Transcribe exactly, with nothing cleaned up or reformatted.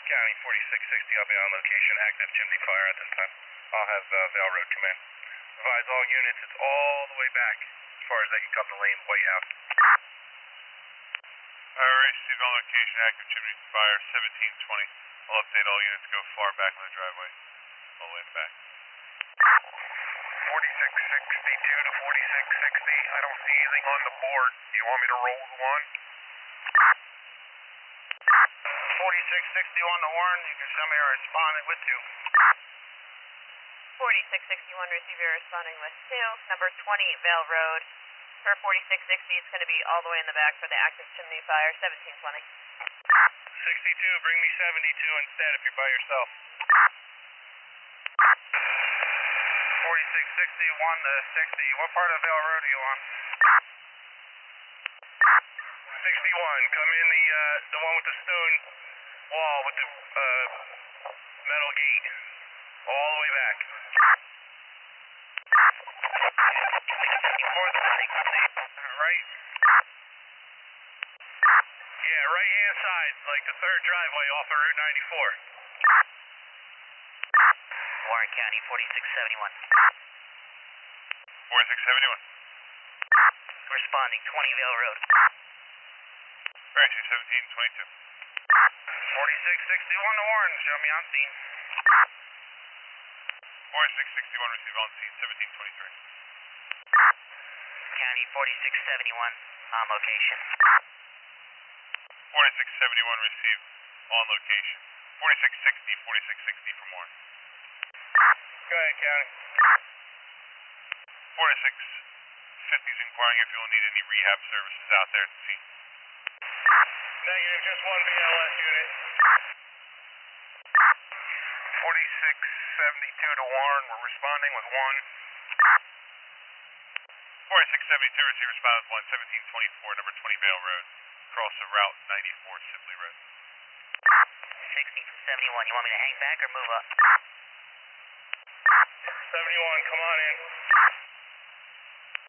County forty-six sixty, I'll be on location, active chimney fire at this time. I'll have uh, Vale Road come in. Advise all units, it's all the way back as far as they can come to Lane White House. Alright, received on location, active chimney fire, seventeen twenty. I'll update all units, go far back in the driveway. All the way in the back. forty-six sixty-two to forty-six sixty, I don't see anything on the board. You want me to roll the one? forty-six sixty-one to Warren, you can show me a respondent with two. forty-six sixty-one, receiver responding with two. Number twenty, Vale Road. For forty-six sixty, it's going to be all the way in the back for the active chimney fire, seventeen twenty. sixty-two, bring me seventy-two instead if you're by yourself. forty-six sixty-one to sixty, what part of Vale Road are you on? sixty-one, come in the, uh, the one with the stone wall with the, uh, metal gate. All the way back. Right? Yeah, right hand side, like the third driveway off of Route ninety-four. Warren County, forty-six seventy-one. forty-six seventy-one. Responding, twenty Vale Road. Alright, two seventeen twenty-two. forty-six sixty-one to Warren, show me on scene. forty-six sixty-one, received on scene, seventeen twenty-three. County, forty-six seventy-one, on location. forty-six seventy-one, received on location. forty-six sixty, forty-six sixty from Warren. Go ahead, County. forty-six fifty is inquiring if you'll need any rehab services out there at the scene. Negative, just one B L S unit. forty-six seventy-two to Warren, we're responding with one. forty-six seventy-two, receiver responded with one, seventeen twenty-four, number twenty Vale Road. Cross of Route ninety-four, Sibley Road. sixty from seventy-one, you want me to hang back or move up? seventy-one, come on in.